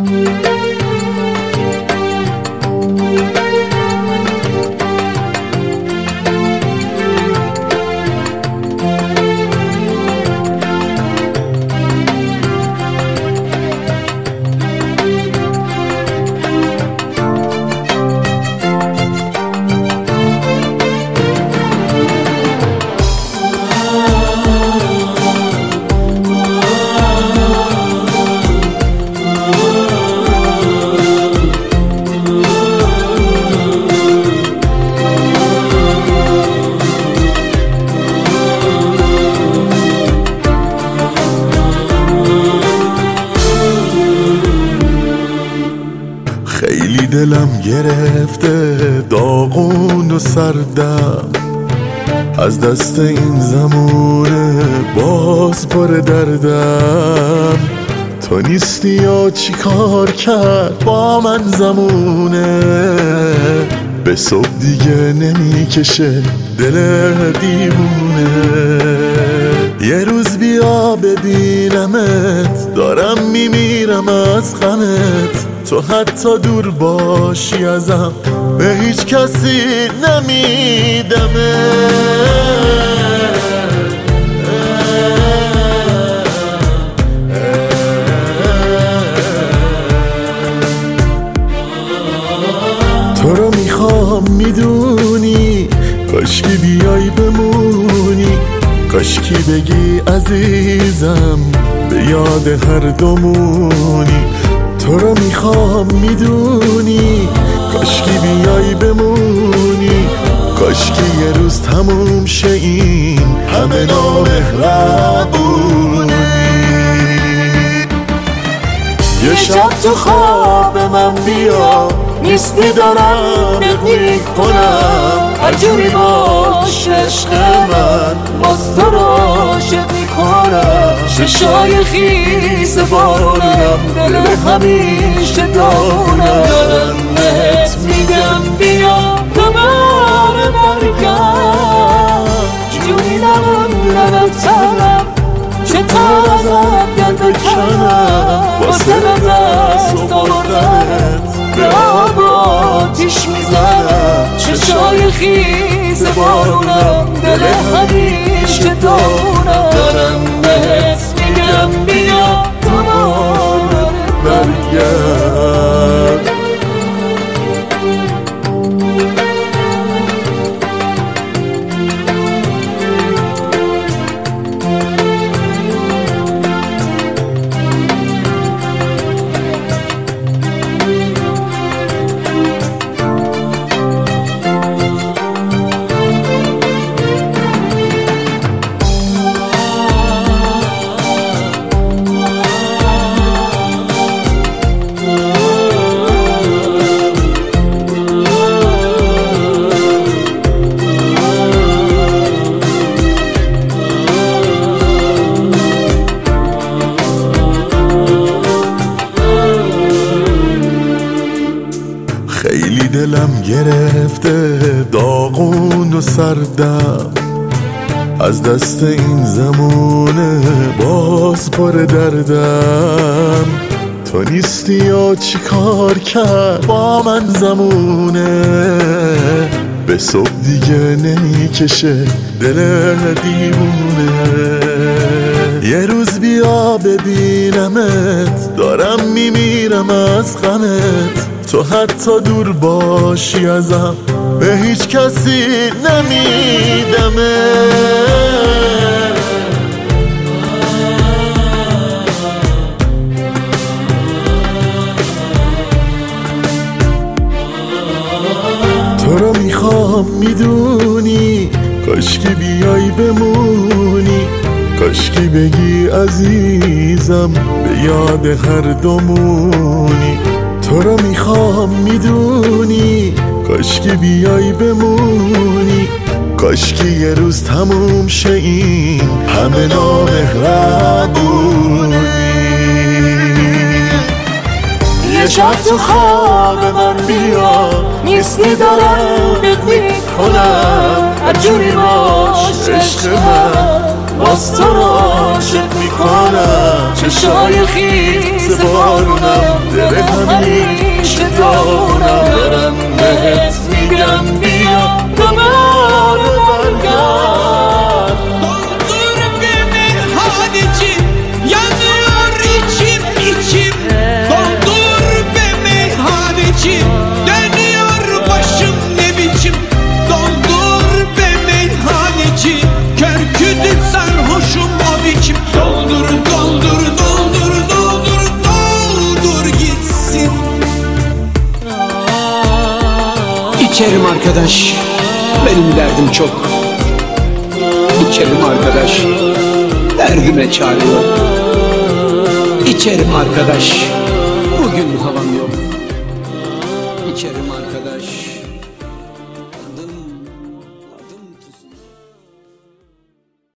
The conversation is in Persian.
خیلی دلم گرفته داغون و سردم، از دست این زمونه باز پر دردم. تو نیستی یا چی کار کرد با من زمونه، به صبح دیگه نمیکشه دل دیوونه. یه روز بیا ببینمت، دارم میمیرم از غمت. تو حتی دور باشی ازم به هیچ کسی نمیدمه. تو رو میخوام میدونی، کاشکی بیای بمونی، کاشکی بگی عزیزم به یاد هر دومونی. تو رو میخوام میدونی، کاشکی بیای بمونی، کاشکی یه روز تموم شه این همه نامهربونی. یه شب تو خواب من بیا، نیستی دارم میکنم هر جوری باش عشق من، باز تو رو عاشق میکنم. چشای خیز بارونم، دل همیشه داغونم. دارم بهت میگم بیا دوباره برگرد، جوری نموندم تنم چه تا ازت دل بکنم. واسه دست آوردنت به آب و آتیش میزنم. چشای خیز بارونم، دل همیشه داغونم. دارم بهت میگم بیا دوباره برگرد. خیلی دلم گرفته داغون و سردم، از دست این زمونه باز پر دردم. تو نیستی یا چی کار کرد با من زمونه، به صبح دیگه نمیکشه دل دیوونه. یه روز بیا ببینمت، دارم میمیرم از غمت. تو حتی دور باشی ازم به هیچ کسی نمیدمه. تو رو میخوام میدونی، کاشکی بیای بمونی، کاشکی بگی عزیزم به یاد هر دومونی. تو رو میخوام میدونی، کاشکی بیای بمونی، کاشکی یه روز تموم شه این همه نامهربونی. یه شب تو خواب من بیا، نیستی دارم بهت میکنم هر جوری باش عشق من، باز تو رو عاشق میکنم. چشای خیز بارونم، دل همیشه دارم برم بهت میگم بیا دوباره برگرد Doldur bir meyhaneci yanıyor içim içim Doldur be meyhaneci dönüyor başım ne biçim Doldur be meyhaneci kör kütük sarhoşum o biçim Doldur doldur doldur doldur doldur gitsin İçerim arkadaş benim derdim çok İçerim arkadaş derdime çare yok İçerim arkadaş bugün havam yok